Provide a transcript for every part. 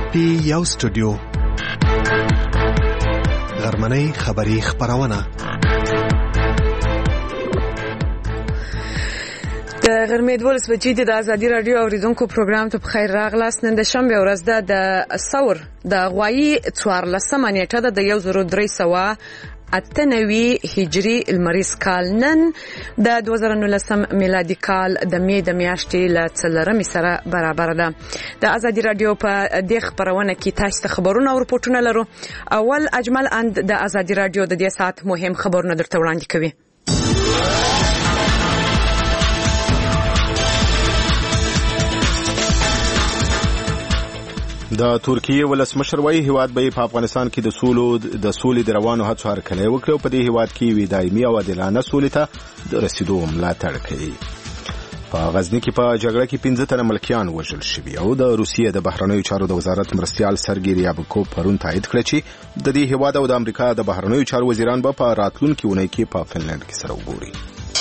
پی یو سټوډیو غرمنۍ خبری خبرونه د غرمې 12 بجې د ازادي رادیو اوریدونکو پروګرام ته بخیر راغلاست. نن د شنبه ورځ ده د ثور د غوایی 14 نیټه ده د 1398 هجری المریز کال. نن د 2019 میلادي کال د می د میاشتې ل 4 سره برابر ده. د ازادي رادیو په د خبرونه کې تاسو ته خبرونه او رپورټونه لرو. اول اجمل اند د ازادي رادیو د دې ساعت مهم خبرونه درته وړاندې کوي. د ترکیه ولسمشر وايي هیواد به په افغانستان کې د سولې د روانو هڅو هرکلی وکړي او په دې هیواد کې وي دایمي او عادلانه سولې ته د رسیدو ملاتړ کوي. په غزنی کې په جګړه کې 15 تنه ملکیان وژل شوي او د روسیې د بهرنیو چارو د وزارت مرستیال سرګی ریابکوف پرون تایید کړ چې د دې هیواد او د امریکا د بهرنیو چارو وزیران به په راتلونکي اونۍ کې په فنلند کې سره وګوري.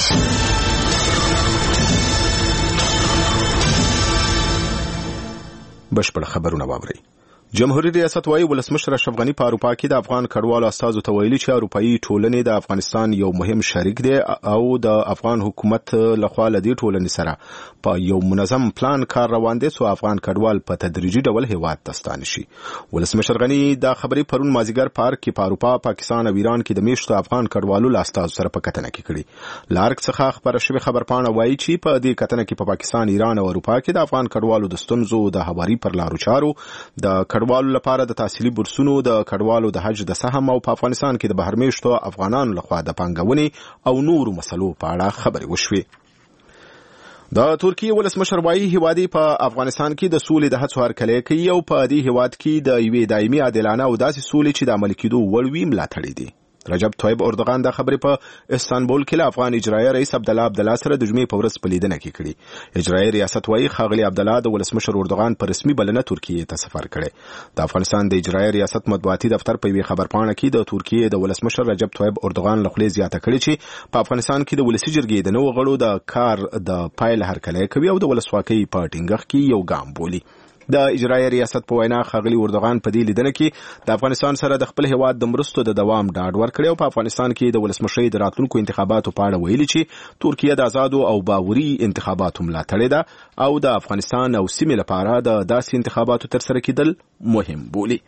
بشپړ خبرونه واوري. جمهوریت ریاست وايي ولسمشر اشرف غنی په اروپا کې د افغان کډوالو استازو ته ویلي چې اروپאי ټولنې د افغانستان یو مهم شریک دی او د افغان حکومت لخوا له دې ټولنې سره په یو منظم پلان کار روان دي چې افغان کډوال په تدریجي ډول هیواد ته ستانه شي. ولسمشر غنی دا خبرې پرون مازیګر پارک کې په اروپا، پاکستان او ایران کې د میشتو افغان کډوالو له استازو سره په کتنه کې کړي. لارک څخه خبره شوې خبرپاڼه وايي چې په دې کتنه کې په پاکستان، ایران او اروپا کې د افغان کډوالو د ستونزو د هواري پر لارو چارو، د کډوالو لپاره د تحصیلي بورسونو، د کډوالو د حج د سهم او په افغانستان کې د بهرمیشتو افغانانو لخوا د پانګونې او نورو مسلو په اړه خبرې وشوې. د ترکیه ولسمشر وايي هیوادي په افغانستان کې د سولې د هڅو هرکلی کوي او په دې هیواد کې د یوې دایمي عادلانه او داسې سولې چې د عملي کېدو وړ وي ملاتړ دي. رجب طیب اردوغان دا خبرې په استانبول کې له افغان اجرایي رئیس عبدالله سره د جمعې په ورځ په لیدنه کې کړي. اجرایي ریاست وايي ښاغلي عبدالله د ولسمشر اردوغان په رسمي بلنه ترکیه ته سفر کړي. د افغانستان د اجرایي ریاست مطبوعاتي دفتر په یوه خبرپاڼه کې د ترکیه د ولسمشر رجب طیب اردوغان له خوا زیاته کړي چې په افغانستان کې د ولسي جرګې د نوو غړو د کار د پایل هرکلی کوي او د ولسواکۍ په ټینګښت کې یو ګام بولي. د اجرایي ریاست په وینا ښاغلي اردوغان په دې لیدنه کې د افغانستان سره د خپل هیواد د مرستو د دوام ډاډ ورکړی او په افغانستان کې د ولسمشرۍ د راتلونکو انتخاباتو په اړه ویلي چې ترکیه د آزادو او باوري انتخاباتو ملاتړ ده او د افغانستان او سیمې لپاره د داسې انتخاباتو ترسره کېدل مهم بولي.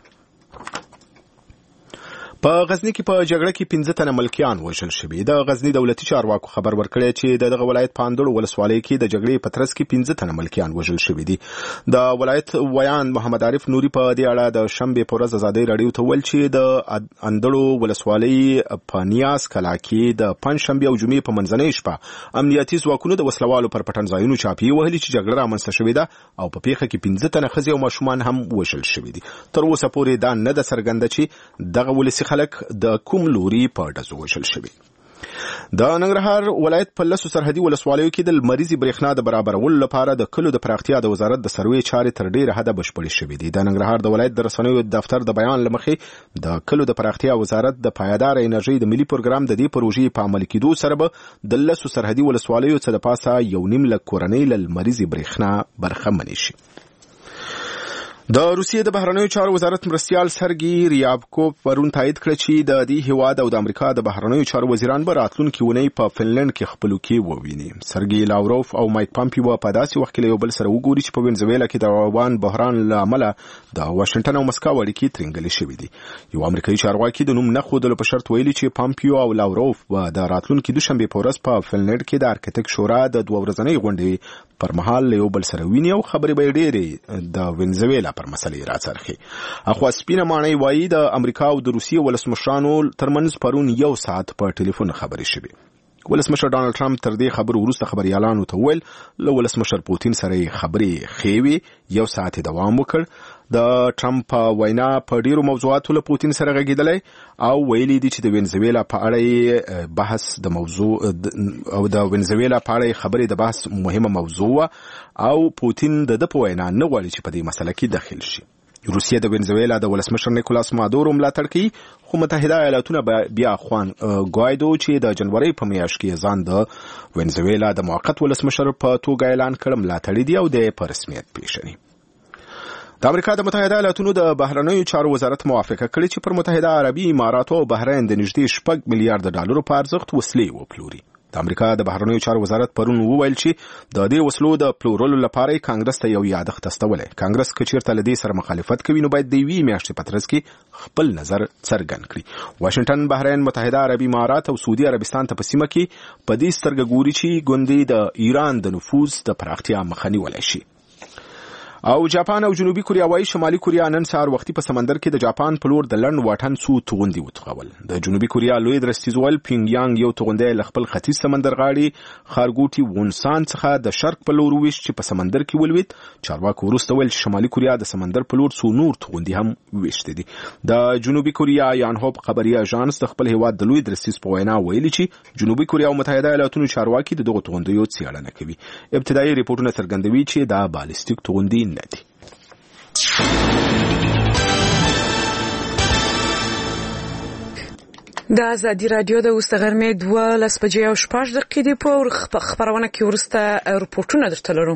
په غزنی کې په جګړه کې 15 تنه ملکیان وژل شوي. د غزنی دولتي چارواکو خبر ورکړی چې دغه ولایت په اندړو ولسوالۍ کې د جګړې په ترڅ کې 15 تنه ملکیان وژل شوي دي. د ولایت ویان محمد عارف نوري په دې اړه د شنبه په ورځ ازادي رادیو ته ویل چې د اندړو ولسوالۍ په نیاز کلا کې د پنځشنبه او جمعې په منځنۍ شپه امنیتي ځواکونو د وسلوالو پر پټن ځایونو چاپی وهلي چې جګړه رامنځته شوې ده او په پیښه کې 15 تنه ښځې او ماشومان هم وژل شوي دي. تر اوسه پورې دا نه ده څرګنده چې دغه ولسي خلک د کوم لوري په ډزو وژل شوي. د ننګرهار ولایت په لسو سرحدي ولسوالیو کې د لمریزي برېښنا د برابرولو لپاره د کلو د پراختیا د وزارت د سروې چارې تر ډیره حده بشپړې شوې دي. د ننګرهار د ولایت د رسنیو دفتر د بیان لمخې د کلو د پراختیا وزارت د پایدار انرژي د ملي پروګرام د دې پروژې په عملي کېدو سره به د لسو سرحدي ولسوالیو څخه د پاسه 1.5 لک کورنۍ له لمریزي برېښنا برخمنې شي. د روسیې د بهرنیو چارو وزارت مرستیال سرګی ریابکوف پرون تایید کړ چې د دې هیواد او د امریکا د بهرنیو چارو وزیران به راتلونکي اونۍ په فنلند کې خپلوکي وویني. سرګی لاوروف او مایک پامپیو په داسې وخت کې یو بل سره وګوري چې په وینزویلا کې د روان بحران له امله د واشنگټن او مسکو اړیکې ترنګلې شوې دي. یو امریکایي چارواکي د نوم نه ښودلو په شرط ویلي چې پامپیو او لاوروف به د راتلونکي دوشنبه په ورځ په فنلند کې د ارکټیک شورا د 2 ورځنۍ غونډې پر مهال یو بل سره ویني او خبرې به ډېرې د وینزویلا پر مسلې راڅرخي. اخوا سپینه ماڼۍ وایي د امریکا او د روسیې ولسمشرانو ترمنځ پرون یو ساعت په ټلیفون خبرې شوې. ولسمشر ډانلډ ټرمپ تر دې خبرو وروسته خبريالانو ته ویل له ولسمشر پوتین سره خبرې خېوي یو ساعت دوام وکړ. د ټرمپ وینا په ډیرو موضوعاتو له پوتین سره غږیدلې او ویلي دي چې د وینزویلا په اړه بحث د موضوع او د وینزویلا په اړه خبرې د بحث مهمه موضوع او پوتین د په وینا نه غواړي چې په دې مسله کې دخیل شي. روسیه د وینزویلا د ولسمشر نیکولاس مادورو ملاتړ کوي خو متحده ایالاتونه بیا خوان ګوایدو چې د جنوري په میاشت کې ځان د وینزویلا د موقت ولسمشر په توګه اعلان کړ ملاتړ دی او د په رسمیت پیژني. د امریکا د متحده ایالاتونو د بهرنیو چارو وزارت موافقه کړې چې پر متحده عربي اماراتو او بحرین د نږدې 6 میلیارډ ډالرو په ارزښت وسلې وپلوري. د امریکا د بهرنیو چارو وزارت پرون وویل چې د دې وسلو د پلورلو لپاره کانګرس ته یو یادښت استولې. کانګرس که چیرته له دې سره مخالفت کوي نو باید د یوې میاشتې په ترڅ کې خپل نظر څرګند کړي. واشنگټن، بحرین، متحده عربي امارات او سعودي عربستان ته په سیمه کې په دې سترګه ګوري چې ګوندې د ایران د نفوذ د پراختیا مخه نیولی شي. او جاپان او جنوبي کوریا وايي شمالي کوریا نن سهار وختي په سمندر کې د جاپان په لور د لنډ واټن څو توغندي وتخول. د جنوبي کوریا لوی درستیزول پینګ یانګ یو توغندی له خپل ختیځ سمندر غاړي خارګوټي وونسان څخه د شرق په لور ویش چې په سمندر کې ولوید. چارواکو وروسته ویل چې شمالي کوریا د سمندر په لور څو نور توغندي هم ویشت دي. د جنوبي کوریا یانهوب خبري اژانس د خپل هیواد د لوی درستیز په وینا ویلي چې جنوبي کوریا او متحده ایالاتونو چارواکي دغه توغندیو څېړنه کوي. ابتدایي ریپورتونه څرګندوي چې دا بالستیک توغندي نه دي. د ازادي رادیو د غرمې 12 بجې او 6 دقیقې په خبرونه کې ورسته رپورټونه درته لرو.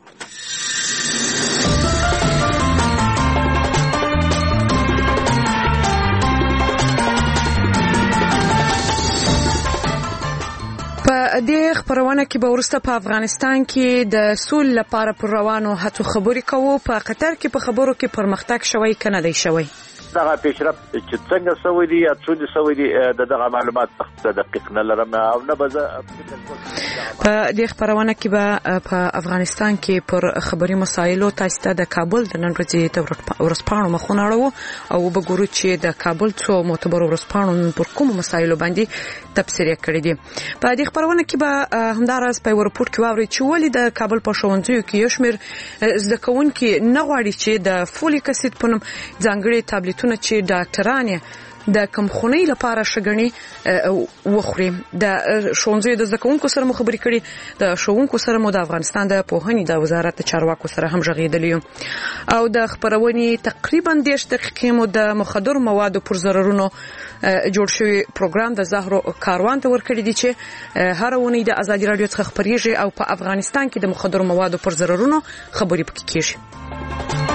په دې خبرونه کې به ورسته په افغانستان کې د سول لپاره پر روانو هڅو خبرې کوو. په قطر کې په خبرو کې پرمختګ شوی کنه دی شوی. دغه پیشرفت چې څنګه سوي دي یا څو سوي دي دغه معلومات دقیق نه لرم او نه به په دې خبرونه کې به په افغانستان کې پر خبري مسایلو تاسو ته د کابل د نن ورځې د ورسپانو مخونه اړو او وګورو چې د کابل څو معتبر ورسپانو پر کوم مسایلو باندې تفسیر کړی دي. په دې خبرونه کې به همدارس په ورپورټ کې واوري چې ولې د کابل په ښوونځیو کې یو شمېر زده کوونکي نه غواړي چې د فولیک اسید په نوم ځانګړي ټابلیټونه چې ډاکټرانه د کمخونی لپاره شګنی وخوري. د ښوونځي د زکونکو سره مخبري کړي. د ښوونکو سره مو د افغانستان د پوهنې د وزارت چارواکو سره هم ژغېدلی او د خبرونې تقریبا 10 دقیقې مو د مخدر موادو پر ضررونو جوړ شوی پروګرام د زهرو کاروان ته ورکړی دی چې هر ونی د ازادي رادیو څخه خبريږي او په افغانستان کې د مخدر موادو پر ضررونو خبري پکې کیږي.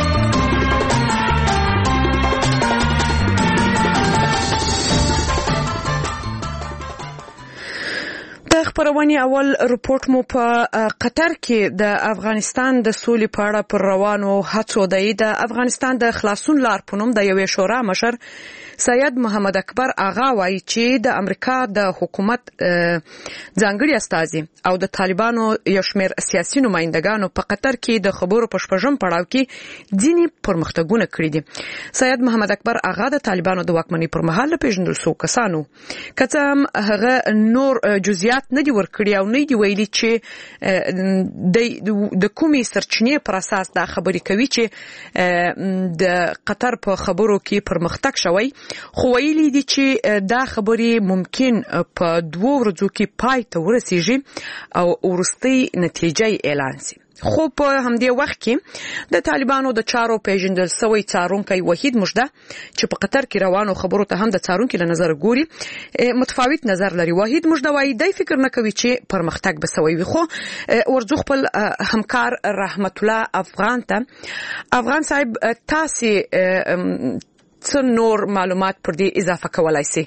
خبرونی اول رپورټ مو په قطر کې د افغانستان د سولې په اړه پر روانو هڅو د افغانستان د خلاصون لار په نوم د یوې شورا مشر سید محمد اکبر آغا وایي چې د امریکا د حکومت ځانګړي استازي او د طالبانو یو شمېر سیاسي نمائندګانو په قطر کې د خبرو په شپږم پړاو کې ځینې پرمختګونه کړي دي. سید محمد اکبر آغا د طالبانو د واکمنۍ پر مهال پیژندل شو کسانو کته هغه نور جزئیات نه دی ورکړي او نه دی ویلي چې د کومي سرچینې پر اساس دا خبرې کوي چې د قطر په خبرو کې پرمختګ شوی. خو ویلي دي چې دا خبرې ممکن په 2 ورځو کې پای ته ورسیږي او ورستي نتیجې اعلان شي. خو په همدې وخت کې د طالبانو د چارو پیژندل سوی څارونکي وحید مجده چې په قطر کې روانو خبرو ته هم د څارونکي له نظر ګوري متفاوت نظر لري. وحید مجده وايي د فکر نه کوي چې پرمختګ به سوی وي. خو ورځو خپل همکار رحمت الله افغان صاحب تاسو څه نور معلومات پر دې اضافه کولای شئ؟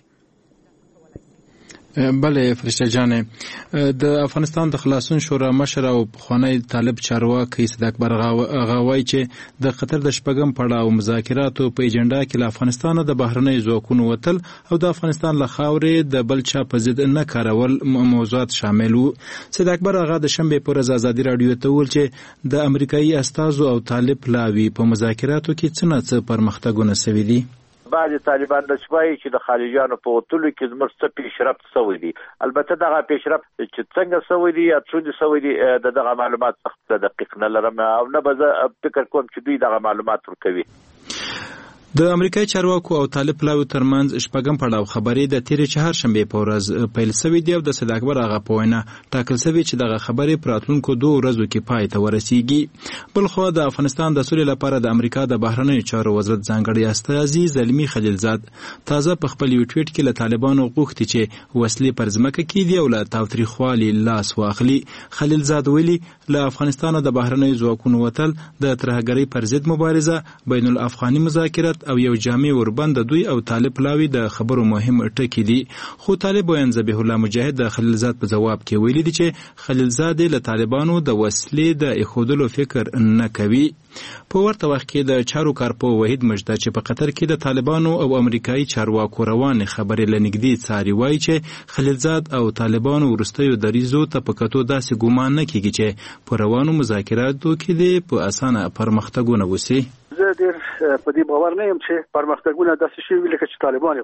بله فرشته جانه، د افغانستان د خلاصون شورا مشر او پخوانی طالب چارواکي صدیق اکبر غاوی چې د قطر د شپږم پړاو مذاکراتو په ایجنډا کې له افغانستان د بهرنۍ ځواکونو وتل او د افغانستان له خاورې د بل چا په ضد نه کارول موضوعات شامل وو. صدیق اکبر هغه د شنبه پر ورځ ازادي رادیو ته ویل چې د امریکایي استازو او طالب لاوی په مذاکراتو کې څه پرمختګونه شوي دي. بعض طالبان د شوي چې د خارجيانو په وتلو کې زموږ څه پیشرفت شوی دي. البته دغه پیشرفت چې څنګه شوی دي یا څه شوی دي دغه معلومات څخه دقیق نه لرم او نه به فکر کوم چې دوی دغه معلومات ورکوي. د امریکایي چارواکو او طالب پلاوي ترمنځ شپږم پړاو خبرې د تیرې چهارشنبې په ورځ پیل شوې دي او د صدیق اکبر آغا په وینا ټاکل شوی چې دغه خبرې په راتلونکو 2 ورځو کې پای ته ورسیږي. بلخو د افغانستان د سولې لپاره د امریکا د بهرنیو چارو وزارت ځانګړی استازي زلمی خلیلزاد تازه په خپل یو ټویټ کې له طالبانو غوښتي چې وسلې پر ځمکه کېږدي او له تاوتریخوالي لاس واخلي. خلیلزاد ویلي له افغانستان د بهرنیو ځواکونو وتل د ترهګرۍ پر ضد مبارزه، بین الافغاني مذاکرات او یو جامع وربند دوی او طالب پلاوي د خبرو مهم ټکي دي. خو طالب وین ذبیح الله مجاهد د خلیلزاد په جواب کې ویلي دي چې خلیلزاد له طالبانو د وسلې د اخودلو فکر نه کوي. په ورته وخت کې د چارو کارپو وحید مجده چې په قطر کې د طالبانو او امریکایي چارواکو روانې خبرې لنګدي څاري وایي چې خلیلزاد او طالبانو وروستیو دریزو ته په کتو داسې ګومان نه کیږي چې په روانو مذاکراتو کې دې په اسانه پرمختګونه وشي. زه ډېر په دې باور نه یم چې پرمختګونه داسې شي لکه چې طالبان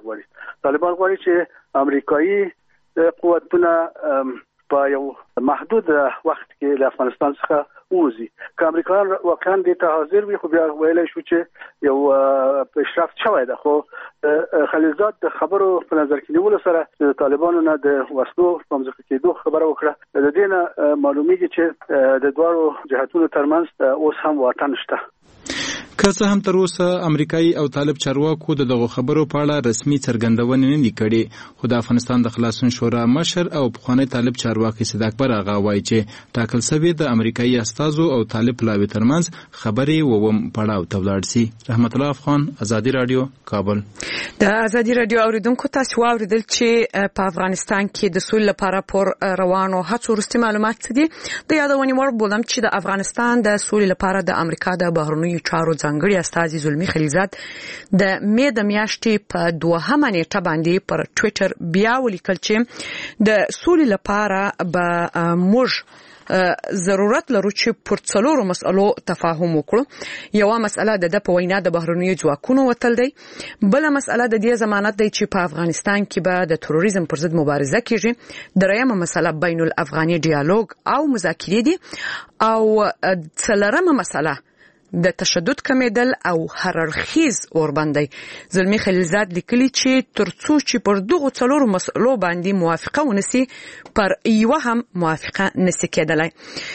غواړي چې امریکایي قوتونه په یو محدود وخت کې له افغانستان څخه ووزي. که امریکایان واقعا دې ته حاضر وي خو بیا ویلی شو چې یو پیشرفت شوی ده. خو خلیلزاد د خبرو په نظر کې نیولو سره د طالبانو نه د وسلو په مځکه کېدو خبره وکړه. د دې نه معلومیږي چې د دواړو جهتونو ترمنځ اوس هم واټن شته. که څه هم تر اوسه امریکایي او طالب چارواکو دغه خبرو په اړه رسمي څرګندونه نه دي کړې، خو د افغانستان د خلاصون شورا مشر او پخوانی طالب چارواکي صدیق اکبر آغا وایي چې ټاکل شوی د امریکایي استازو او طالب پلاوي ترمنځ خبرې ووم پړاو ته ولاړ شي. رحمت الله افغان، ازادي رادیو، کابل. د ازادي رادیو اوریدونکو تاسو واوریدل چې په افغانستان کې د سولې لپاره پر روانو هڅو وروستي معلومات څه دي. د یادونې وړ بولم چې د افغانستان د سولې لپاره د امریکا د بهرنیو چارو ځانګړي استازي زلمی خلیلزاد د مې د میاشتې په 2 نیټه باندې پر ټوئیټر بیا ولیکل چې د سولې لپاره به موږ ضرورت لرو چې پر څلورو مسئلو تفاهم وکړو. یوه مسئله د په وینا د بهرنیو ځواکونو وتل دی، بل مسئله د دې ضمانت دی چې په افغانستان کې به د تروریزم پر ضد مبارزه کیږي، دریمه مسئله بین الافغاني ډیالوګ او مذاکرې دي، او څلورمه مسئله د تشدد کمیدل او هررخیز اوربندي. زلمی خلیلزاد لیکلی چې ترڅو چې پر دغه څلورو مسئلو باندې موافقه ونسی پر یو هم موافقه نسی کېدلای.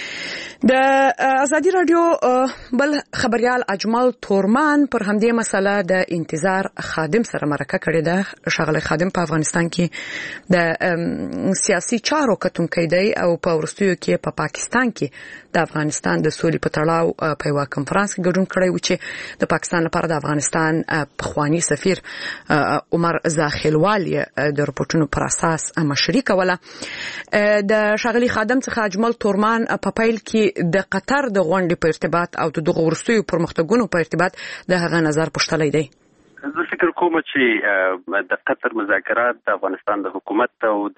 د ازادي رادیو بل خبريال اجمل تورمان پر همدې مسله د انتظار خادم سره مرکه کړې ده. شغله خادم په افغانستان کې د سیاسي چارو کتونکي دی او په ورستیو کې په پاکستان کې د افغانستان د سولې په تړاو په یو کنفرانس کې ګډون کړی و چې د پاکستان لپاره د افغانستان پخوانی سفیر عمر زاخیلوالي د رپورټونو پر اساس مشري کوله. د شغلي خادم څخه اجمل تورمان په پیل کې د قطر د غونډې په ارتباط او د دغه ورستیو پرمختګونو په ارتباط د هغه نظر پوښتلی دی. زه فکر کوم چې د قطر مذاکرات د افغانستان د حکومت او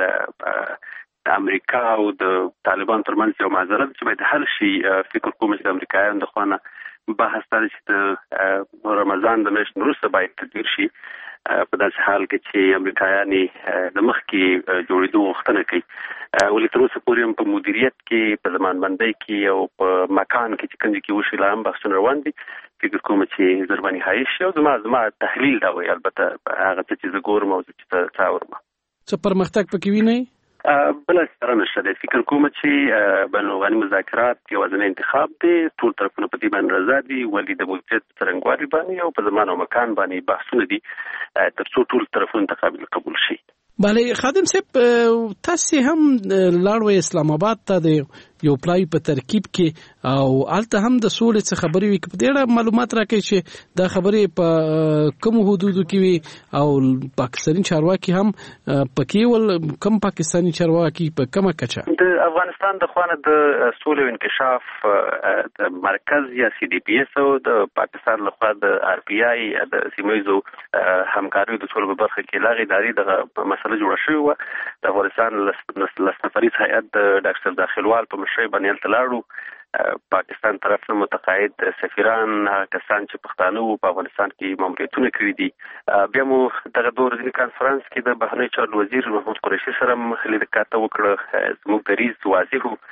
د امریکا او د طالبان ترمنځ یو معذرت چې باید حل شي. فکر کوم چې د امریکایانو د خوا نه بحث دا چې د رمضان د میاشتې وروسته باید تدبیر شي، په داسې حال کې چې امریکایانې د مخکې جوړېدو غوښتنه کوي. ولې تر اوسه پورې هم په مدیریت کې، په زمانبندۍ کې او په مکان کې چې کوم کې وشي لا هم بحثونه روان دي. فکر کوم چې زر باندې حایش شي او زما تحلیل دا وایي، البته هغه څه چې زه ګورم او چې څه اورم څه پرمختګ پکې وینئ. بل سره نشته دی. فکر کوم چې بین الافغاني مذاکرات یوازینی انتخاب دی. ټول طرفونه په دې باندې رضا دي، ولې د مدیریت څرنګوالي باندې او په زمان او مکان باندې بحثونه دي تر څو ټول طرفونه تقابل قبول شي. بله خادم صاحب، تاسو هم لاړوي اسلام آباد ته د یو پلای په ترکیب کې او الته هم د سولې څخه خبرې وي. په ډېر معلومات راکړي چې دا خبرې په کوم حدودو کې وي او پاکستاني چارواکي هم پکې ول کم پاکستاني چارواکي په کومه کچه د افغانستان د خوانه د سولې او انکشاف د مرکز یا سی ډي پی اس او د پاکستان لخوا د آر پی آی د سیمایزو همکاري د سولې په برخه کې لاغي داري د مسله جوړه شوې و. د افغانستان لسنفري هیئت د ډاکټر داخلوال په مشرۍ باندې تلاړو. پاکستان طرف نه متقاعد سفیران کسان چې پښتانه وو په افغانستان کې ماموریتونه کړی دي. بیا مو دغه د ورځني کانفرنس کې د بهرنی چارو وزیر محمود قریشي سره لیدکاته وکړه. زموږ دریځ واضح و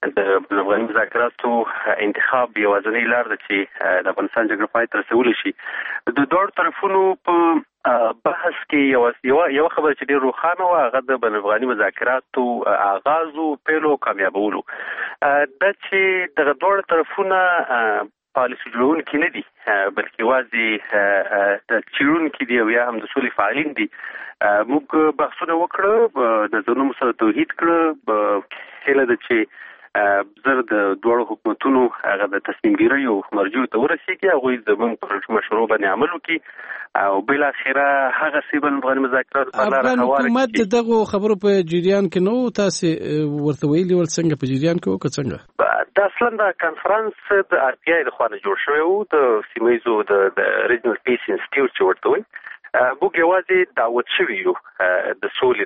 د افغاني مذاکراتو انتخاب یوازینی لار ده چې د افغانستان جګړه پای ته رسولی شي. د دواړو طرفونو په بحث کې یو خبره چې ډېر روښانه وه هغه د بین افغاني مذاکراتو آغاز او پیل او کامیابولو. دا چې دغه دواړه طرفونه پالیسي جوړونکي نه دي بلکې یوازې څېړونکي دي او یا هم د سولې فعالین دي. موږ بحثونه وکړه، نظرونه سره توحید کړه، هیله ده چې زر د دواړو حکومتونو هغه د تصمیم ګیرۍ او مرجعو ته ورسېږي، هغوی زموږ پر مشورو باندې عمل وکړي او بالاخره هغه څه بین افغاني مذاکرات په لاره هواره کړي. حکومت د دغو خبرو په جریان کې نه و، تاسې ورته ویلي ول څنګه په جریان کې و که څنګه؟ دا اصلا د کانفرنس د RTI د خوا نه جوړ شوی و، د سیمه ییزو د ریجنل پیس انسټیټیوټ چې ورته وایي. موږ یوازې دعوت شوي یو د سولې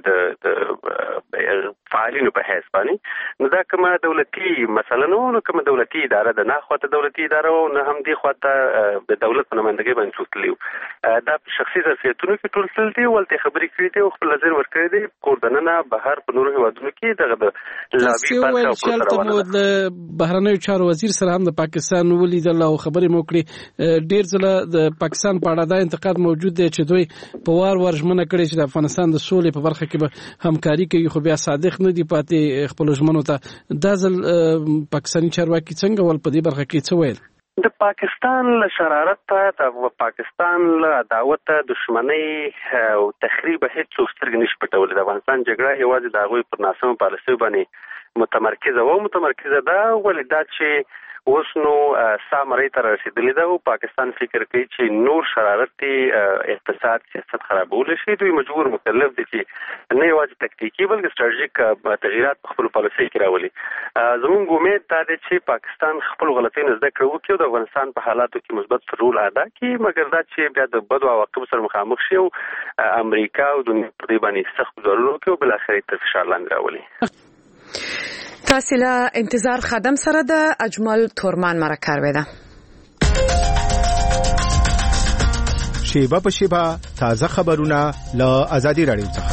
د فعالینو په حیث باندې. نو دا کومه دولتي مسله نه وه، نو کومه دولتي اداره ده نه خواته دولتي اداره وه نه هم دې خواته د دولت په نمایندګۍ باندې څوک تللي وو. دا په شخصي ظرفیتونو کې ټول تللي دي، ولته خبرې کړې دي او خپل نظر ورکړی دی. کور دننه بهر په نورو هېوادونو کې دغه د لابي برخه او پروسه روانه ده. د بهرنیو چارو وزیر سره هم د پاکستان ولیدل او خبرې مو کړې. ډېر ځله د پاکستان په اړه دا انتقاد موجود دی چې په وار ژمنه کړې چې د افغانستان د سولې په برخه کې به همکاري کوي، خو بیا صادق نه دي پاتې خپلو ژمنو ته. دا ځل پاکستاني چارواکي څنګه ول په دې برخه کې څه ویل؟ د پاکستان له شرارته، د پاکستان له عداوته، دشمنۍ او تخریب هیڅ سترګې نشي پټولی. د افغانستان جګړه یوازې د هغوی پر ناسمو پالیسیو باندې متمرکزه ده. ولې دا چې اوس نو سامرۍ ته رسېدلې ده او پاکستان فکر کوي چې نور شرارت اقتصاد سیاست خرابولی شي. دوی مجبور مکلف دي چې نه یوازې تکتیکي بلکې ستراتیژیک تغییرات په خپلو پالیسیو کې راولي. زموږ امید دا دی چې پاکستان خپلو غلطیو زده کړه وکړي او د افغانستان په حالاتو کې مثبت رول ادا کړي، مګر دا چې بیا د بدو عواقبو سره مخامخ شي او امریکا او دنیا پر دې باندې سخت ګزارونه وکړي او بالاخره تر فشار لاندې راولي. تاسو له انتظار خدم سره د اجمل تورمان مرکه ویده. شیبه په شیبه تازه خبرونه له آزادي رادیو څخه.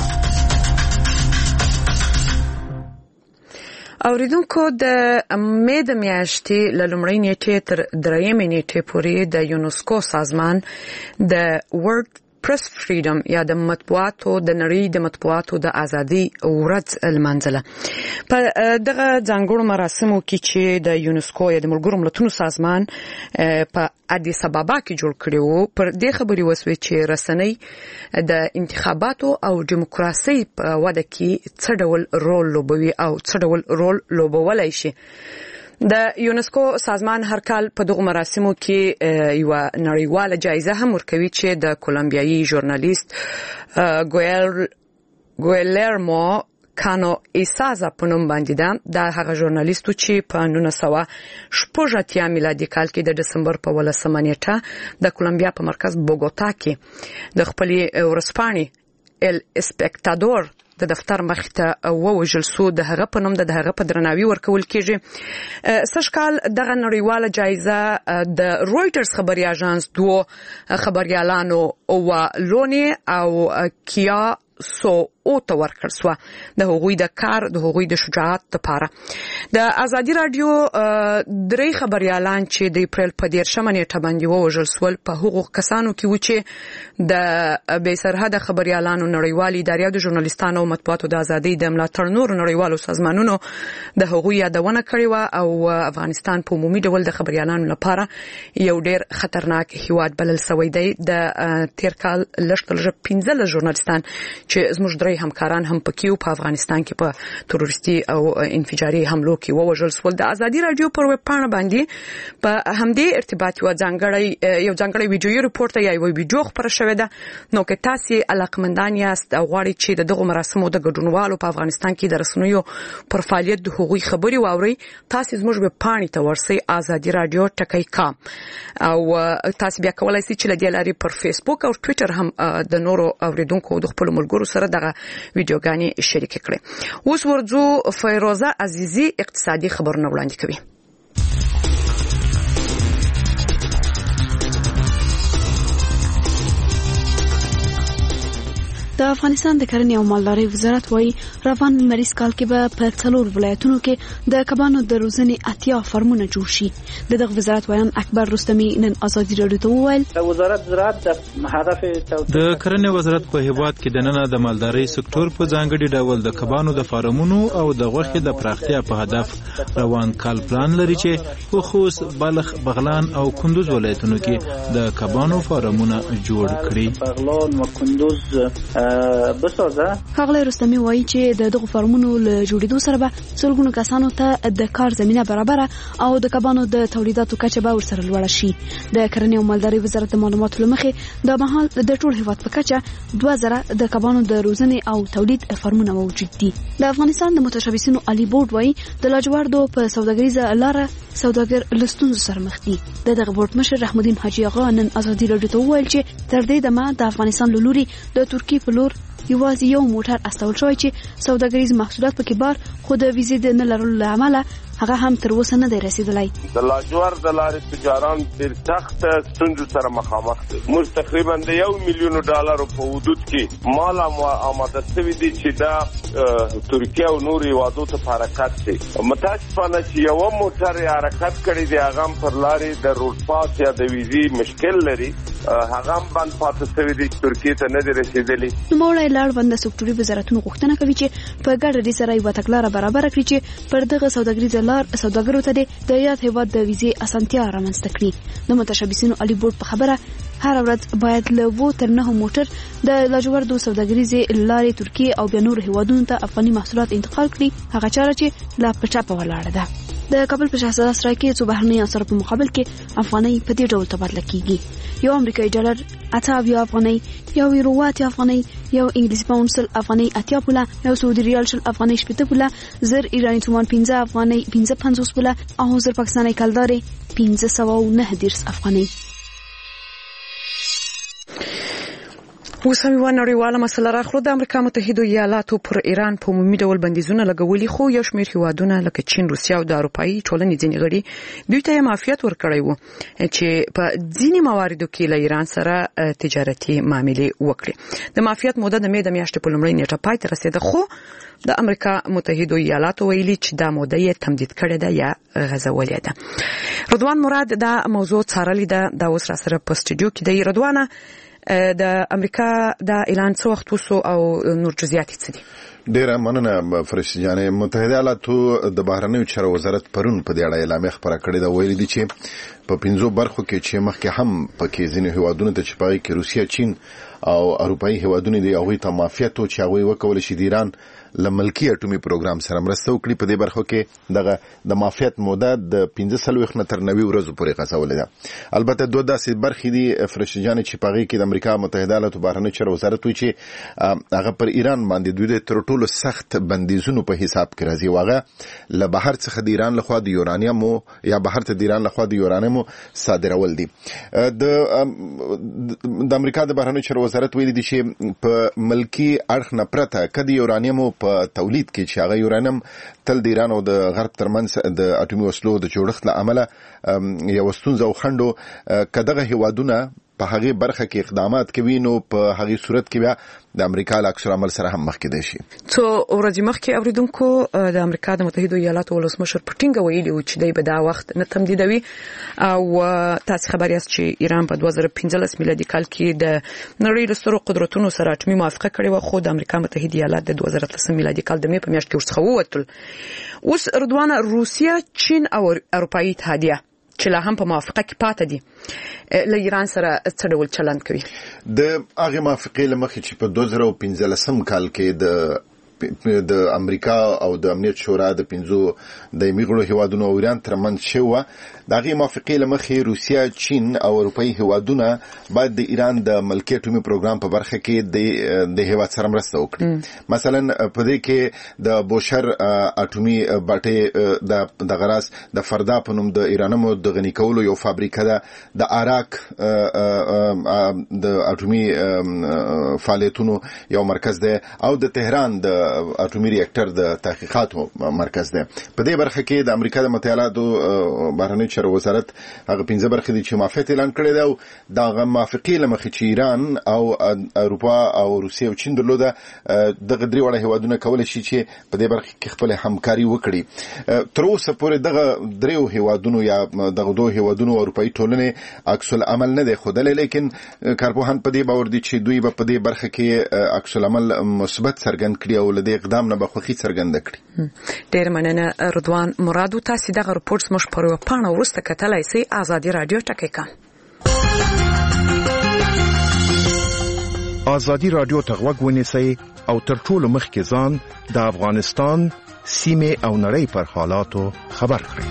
اوریدونکو د مې د میاشتې له لومړۍ نیټې تر درېیمې نیټې پورې د یونسکو سازمان د ورلد پریس فریډم یا د مطبوعاتو د نړۍ د مطبوعاتو د ازادي ورځ لمانځله. په دغه ځانګړو مراسمو کې چې د یونسکو یا د ملګرو ملتونو سازمان په ادیس ابابا کې جوړ کړی وو، پر دې خبرې وسوي چې رسنۍ د انتخاباتو او دیموکراسي په وده کې څه ډول رول لوبوي او څه ډول رول لوبولای شي. د یونسکو سازمان هر کال په دغه مراسمو کې یو نړیواله جایزه هم ورکوي چې د کولمبیایي ژورنالیست ګویلرمو کانو ایسازا په نوم باندې ده. دا هغه ژورنالیست چې په 1986 میلادي کال کې د دسمبر په 18 نیټه د کولمبیا په مرکز بوګوتا کې د خپلې ورځپاڼې ال اسپیکټادور د دفتر مخ ته ووژل سو. د هغه په نوم د هغه په درناوي ورکول کېږي. سږکال دغه نړیواله جایزه د رويټرز خبري اژانس دوه خبريالانو او لونی او کیا سو او ته ورکړل سو د هغوی د کار د هغوی د شجاعت لپاره. د ازادي رادیو درې خبريالان چې د اپریل په 13 نیټه باندې ووژل سول په هغو کسانو کې و چې د بې سرحده خبريالانو نړیوالي ادارې د ژورنالیستانو او مطبوعاتو د ازادي د ملاتړ نور نړیوالو سازمانونو د هغوی یادونه کړې و او افغانستان په عمومي ډول د خبريالانو لپاره یو ډیر خطرناک هیواد بلل شوی دی. د تیر کال لږ 15 ژورنالیستان چې زموږ همکاران هم پکې په افغانستان کې په تروریستي او انفجاري حملو کې ووژل شول. د ازادي رادیو پر ویب پاڼه باندې په همدې ارتباط یو ځانګړی ویډیو ریپورت یا یو ویډیو خبره شوې ده. نو که تاسو علاقمندان یاست او غواړئ چې دغه مراسمو د ګډونوالو په افغانستان کې د رسنیو پر فعالیت د هغوی خبري واورئ، تاسو زموږ ویب پاڼې ته ورسئ ازادي رادیو ټکی.com او تاسو بیا کولای شئ چې له دې لارې پر فیسبوک او ټوئیټر هم د نورو اوریدونکو د خپل ملګرو سره دغه ویډیوګانې شریک کړي. اوس ورځو فیروزه عزیزی اقتصادي خبرونه وړاندې کوي. د افغانستان د کرنې او مالدارۍ وزارت وايي روان مریض کال کې به په 4 ولایتونو کې د کبانو د روزنې 80 فارمونه جوړ شي. دغه وزارت وایي اکبر رستمی نن ازادي راډیو ته وویل د وزارت زراعت د هدف د کرنې وزارت په هیواد کې د نن د مالدارۍ سکتور په ځانګړي ډول د کبانو د فارمونو او د غوښې د پراختیا په هدف روان کال پلان لري چې په خوست، بلخ، بغلان او کندوز ولایتونو کې د کبانو فارمونه جوړ کړي. بغلان و کندوز بسازه. ښاغلی رستمی وایي چې د دغو فارمونو له جوړېدو سره به سلګونو کسانو ته د کار زمینه برابره او د کبانو د تولیداتو کچه به ورسره لوړه شي. د کرنې او مالدارۍ وزارت د معلوماتو له مخې د مهال د ټول هیواد په کچه 2000 د کبانو د روزنې او تولید فارمونه موجود دي. د افغانستان د متشبثینو علی بورډ وایي د لاجوردو په سوداګریزه لاره سوداګر له ستونزو سره مخ دي. دغه بورډ مشر رحمت الدین حاجی آغا نن ازادي راډیو ته وویل چې تر دې دمه د افغانستان له لوري د ترکیې په لور یوازې یو موټر استول شوی چې سوداګریز محصولات پکې بار خو د ویزې د نه لرلو له امله هغه هم تر اوسه نه دی رسیدلی. د لاجورد د لارې تجاران ډېر سخت ستونزو سره مخامخ دي. موږ تقریبا د $1 میلیون په حدود کې مال آماده شوي دي چې دا ترکیه او نورو هیوادو ته په حرکت دي. متاسفانه چې یو موټر حرکت کړی دی هغه په لارې د روډ پاس یا د ویزې مشکل لري، هغه هم بند پاتې شوی دی، ترکیې ته نه دی رسیدلی. نوموړی لاړوند سکتوري وزارتونو غوښتنه کوي چې په ګډه ډې سره یوه تګلاره برابره کړي چې پر دغه سوداګریزه لار سوداګرو ته د یاد هیواد د ویزې اسانتیا رامنځته کړي. د متشبثینو علی بورډ په خبره هر ورځ باید له 2 تر 9 موټر د لاجوردو سوداګریزې لارې ترکیې او بیا نورو هیوادونو ته افغاني محصولات انتقال کړي، هغه چاره چې لا په چاپه ولاړه ده. د کابل په شهزاده سرای کې څو بهرني عناصر په مقابل کې افغانۍ په دې ډول تبادله کیږي. یو امریکایي ډالر 8 افغانۍ، یو یورو 8 افغانۍ، یو انګلیسي پاوند 100 افغانۍ 80 پوله، یو سعودي ریال 100 افغانۍ 80 پوله، زر ایرانی تومان 15 افغانۍ 55 پوله او زر پاکستاني کلدارې 590 افغانۍ. اوس هم یوه نړیواله مسله راخلو. د امریکا متحده ایالاتو پر ایران په عمومي ډول بندیزونه لګولي، خو یو شمېر هیوادونه لکه چین، روسیه او د اروپایي ټولنې ځینې غړي دوی ته معافیت ورکړی و چې په ځینې مواردو کې له ایران سره تجارتي معاملې وکړي. د معافیت موده د مې د میاشتې په لومړۍ نیټه پای ته رسېده، خو د امریکا متحده ایالاتو ویلي چې دا موده یې تمدید کړې ده یا غځولې ده. رضوان مراد دا موضوع څارلې ده، دا اوس را سره په سټوډیو کې دی. رضوانه، د امریکا د اعلان څو وخت وسو او نور جزئیات څه دي؟ ډیره مننه فرشته جانې. متحده ایالاتو د بهرنیو چارو وزارت پرون په دې اړه اعلامیه خبره کړې ده. ویلي دي چې په 5 برخو کې چې مخکې هم پکې ځینې هیوادونو ته چې پای کې روسیه، چین او اروپایي هیوادونه دي هغوی ته معافیت او چې هغوی وکول شي د ایران له ملکی اټومي پروګرام سره مرسته وکړي. په دې برخو کې دغه د معافیت موده د 15 نه تر 90 ورځې پورې غځولې ده. البته دوه داسې برخې دي فرشته جانې چې په هغې کې د امریکا متحده ایالاتو بهرنیو چارو وزارت وایي چې هغه پر ایران باندې دوی د تر ټولو سخت بندیزونو په حساب کې راځي. هغه له بهر څخه د ایران لخوا د یورانیم یا بهر ته د ایران لخوا د یورانیم صادرول دي. د امریکا د بهرنیو چارو وزارت ویلي دي چې په ملکی اړخ نه پرته کدي یورانیم په تولید کې چې هغه یورانیم تل د ایران او د غرب ترمنځ د اټومي وسلو د جوړښت له امله یو ستونزه او خنډ کدغه هیوادونه په هغه برخه کې اقدامات کوي، نو په هغه صورت کې بیا د امریکا له عکس العمل سره هم مخ کې دی شي. څو ورځې مخکې اوریدونکو د امریکا د متحده ایالاتو ولسمشر په ټینګه ویلي و چې دی به دا وخت نه تمدیدوي او تاسو خبر یاست چې ایران په 2015 میلادي کال کې د نړۍ له سترو قدرتونو سره اټومي موافقه کړې و، خو د امریکا متحده ایالات د 2013 میلادي کال د مې په میاشت کې ورڅخه ووتل. اوس رضوانه، روسیه، چین او اروپایي اتحادیه چې لا هم په موافقه کې پاتې دي له ایران سره څه ډول چلند کوي؟ د هغه موافقې له مخې چې په 2015 کال کې د امریکا او د امنیت شورا د 5 د میغړو هیوادونو او ایران ترمنځ شوه، د هغه موافقې له مخې روسیه، چین او اروپایي هیوادونه باید د ایران د ملکی اټومي پروګرام په برخه کې د هیواد سره مرسته وکړي. مثلا په دې کې د بوشهر اټومي باټې د غراس د فردا په نوم د ایرانمو د غنی کولو یو فابریکه ده، د عراق د اټومي فعالیتونو یو مرکز ده، او د تهران د اټومي ریاکټر د تحقیقاتو مرکز دی. په دې برخه کې د امریکا د متحده بهرنیو چارو وزارت هغه 15 برخې دي چې موافقت اعلان کړی دی او دا موافقې لمخې چې ایران او اروپا او روسیه او چین درلوده دغه درې وړه هیوادونه کولای شي چې په دې برخه کې خپل همکاري وکړي. تر اوسه پورې دغه دریو هیوادونو یا دغه دوه هیوادونو اروپאי ټولنې عکس العمل نه دی ښودلی، لیکن کارپوهان په دې باور دي چې دوی به په دې برخه کې عکس العمل مثبت څرګند کړي او له دې اقدام نه به خوښي څرګنده کړي. ډېر مننه رضوان مراد. تاسو دغه رپورټ زموږ په یوه پاڼه وروسته کتلی سئ. ازادي راډیو ټکی کم. ازادي راډیو ته غوږ ونیسئ او تر ټولو مخکې ځان د افغانستان سیمې او نړۍ پر حالاتو خبر کړئ.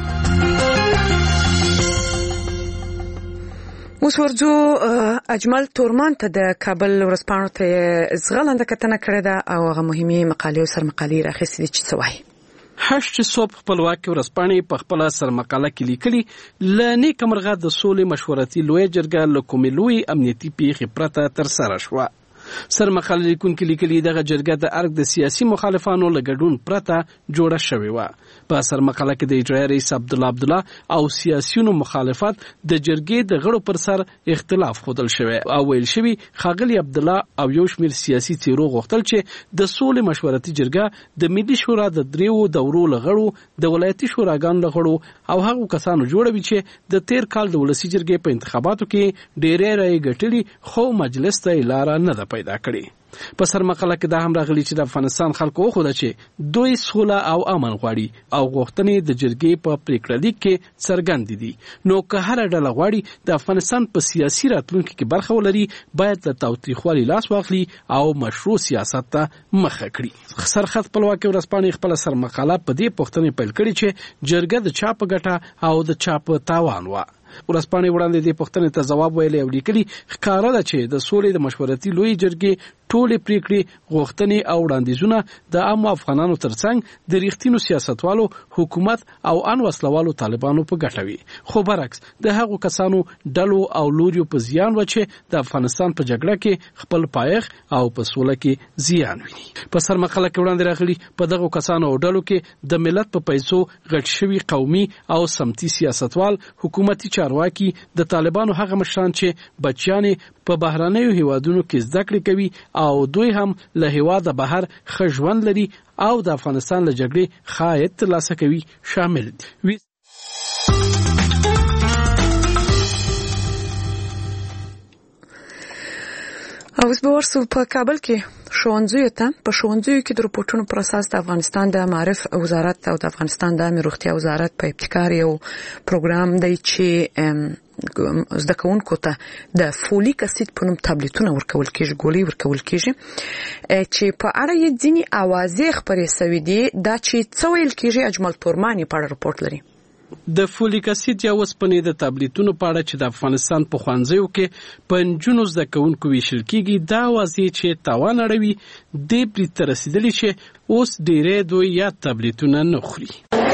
اوس ورځو اجمل تورمان ته د کابل ورځپاڼو ته زغلنده کتنه کړې ده او هغه مهمه مقالې او سرمقالې راخېستې دي چې څه وایي. هشت صوب خپلواکي ورځپاڼې په خپل سرمقاله کې لیکلي ل نیک مرغه د سولې مشورتي لوی جرګه له کومې لوی امنیتي پیښې پرته تر سره شوه. سرمقاله لیکونکي لیکلي دغه جرګه د ارګ د سیاسي مخالفانو له ګډون پرته جوړه شوې وه. په سرمقاله کې د اجرایي رئیس عبدالله او سیاسيونو مخالفت د جرګې د غړو پر سر اختلاف ښودل شوی او ویل شوی ښاغلي عبدالله او یو شمېر سیاسي څیرو غوښتل چې د سولې مشورتي جرګه د ملي شورا د دریو دورو له غړو د ولایتي شوراګانو له غړو او هغو کسانو جوړوي چې د تیر کال د ولسي جرګې په انتخاباتو کې ډېرې رایې ګټلي خو مجلس ته لاره نه ده پیدا کړې. په سرمقاله کې دا هم راغلي چې د افغانستان خلکو وخوده چې دوی سوله او امن غواړي او غوښتنې د جرګې په پریکړه لیک کې څرګند دي. نو که هر ډله غواړي د افغانستان په سیاسي راتلونکي کې برخه ولري باید له تاوتریخوالي لاس واخلي او مشروع سیاست ته مخه کړي. سرخط خپلواکي ورځپاڼې خپل سرمقاله په دې پوښتنې پیل کړې چې جرګه د چا په ګټه او د چا په تاوان و. ورځپاڼې وړاندې دې پوښتنې ته ځواب ویلی او لیکلي ښکاره ده چې د سولې د مشورتي لوی جرګې ټولې پریکړې غوښتنې او وړاندیزونه د عامو افغانانو ترڅنګ د ریښتینو سیاستوالو حکومت او ان وسلوالو طالبانو په ګټه وي، خو برعکس د هغو کسانو ډلو او لوریو په زیان و چې د افغانستان په جګړه کې خپل پایښت او په سوله کې زیان ویني. په سرمقاله کې وړاندې راغلي په دغو کسانو او ډلو کې د ملت په پیسو غټ شوي قومي او سمتي سیاستوال، حکومتي چارواکي، د طالبانو هغه مشران چې بچیانې په بهرنیو هیوادونو کې زده کړې کوي او دوی هم له هیواده بهر ښه ژوند لري او د افغانستان له جګړې ښه عاید ترلاسه کوي شامل دي. اوس به ورسو په کابل کې ښوونځیو کې د رپورټونو پر اساس د افغانستان د معارف وزارت او د افغانستان د روغتیا وزارت په ابتکار یو پروګرام دی چې زده کوونکو ته د فولیک اسید په نوم ټابلیټونه ورکول کېږي چې په اړه یې ځینې اوازې خپرې شوې دي. دا چې څه ویل کېږي اجمل تورمانی په اړه رپورټ لري. د فولیک اسید یا اوسپنې د ټابلیټونو په اړه چې د افغانستان په ښوونځیو کې په نجونو زده کوونکو ویشل کېږي دا اوازې چې تاوان اړوي دې برید ته رسېدلي چې اوس ډېری دوی یا ټابلیټونه نه خوري.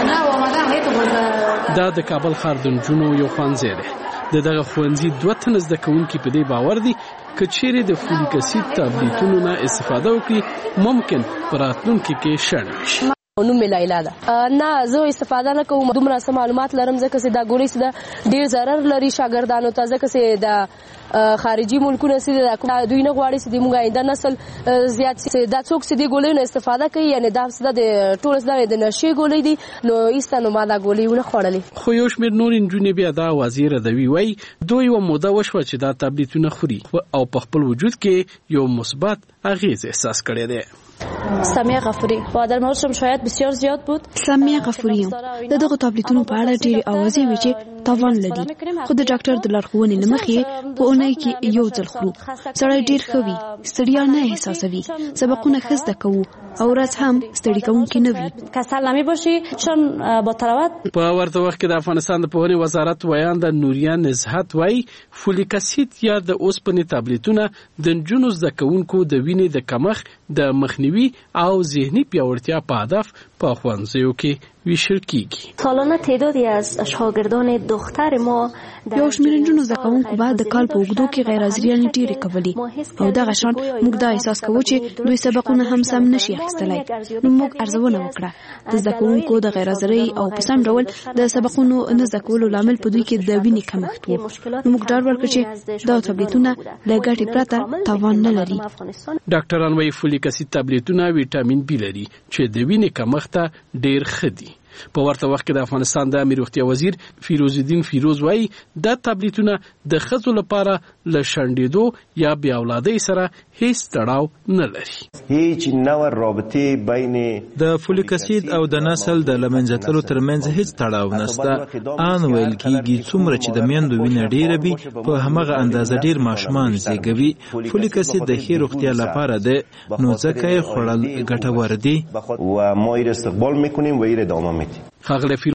دا د کابل ښار د نجونو یو ښوونځی دی. دغه ښوونځي 2 تنه زده کوونکي په دې باور دي که چیرې د فولیک اسید ټابلیټونو نه استفاده وکړي ممکن په راتلونکي کې شړل شي. نوم لیلا ده. نه زه استفاده نه کوم، دومره معلومات لرم ځکه چې دا ګولۍ ده ډیر ضرر لري شاګردانو ته، ځکه چې د خارجي ملکونو سي دوی نه غواړي چې موږ آینده نسل زیات سي دا څوک چې د ګولۍ نه استفاده کوي، یعنی دا څه د ټول څه د نشي ګولۍ دي نو ایستانو ما دا ګولۍ ونه خوړلې. خو یو شمېر نور نجونې بیا دا وزیر دوی وای دوی و موده وشوه چې دا ټابلیټونه خوري او په خپل وجود کې یو مثبت اغیز احساس کړی دی. سمیه غفوری با در موردشم شاید بسیار زیاد بود. سمیه غفوری دغه ټابلیټونو په اړه ډېری اوازې وی چې تاوان لري، خو د ډاکټر د لارښوونې له مخې په اونۍ کې یو ځل خورو. سړی ډېر ښه وي، ستړیا نه احساسوي، سبقونه ښه زده کوو او ورځ هم ستړي کوونکې نه وي. که سلامي باشي چون با تلاوت. په ورته وخت کې د افغانستان د پوهنې وزارت ویان د نوریا نزهت وایي فولیک اسید یا د اوسپنې ټابلیټونه د نجونو زده کوونکو د وینې د کمښت د مخنیوي او ذهني پیاوړتیا په هدف په ښوونځیو کې ویشل کیږي. سالانه تعدادی از شاگردان دختر ما یو شمېر نجونو زده کوونکو به د کال په اوږدو کې غیر حاضریانې ډېرې کولې او دغه شان موږ دا احساس کوو چې دوی سبقونه هم سم نشي اخیستلی. نو موږ ارزونه وکړه د زده کوونکو د غیر حاضرۍ او په سم ډول د سبقونو نه زده کولو لامل په دوی کې د وینې کمښت و. موږ ډاډ ورکړ چې دا ټابلیټونه له ګټې پرته تاوان نه لري. ډاکټران وايي فولیک اسید ټابلیټونه ویټامین بي لري چې د وینې کمښت ډېر ښه دي. په ورته وخت کې د افغانستان د امیر روغتیا وزیر فیروز الدین فیروز وايي دا ټابلیټونه د ښځو لپاره له شنډېدو یا بیا اولادۍ سره هیڅ تړاو نه لري. هیڅ نوع رابطه بین د فولیک اسید او د نسل د لمنځه تلو ترمنځ هیڅ تړاو نشته. ان ویل کېږي څومره چې د میندو وینه ډیره وي په همغه اندازه ډیر ماشومان زیږوي. فولیک اسید د ښې روغتیا لپاره ده نو ځکه یې خوړل ګټور دي و ما یې استقبال میکنیم و یې ادامه میدیم.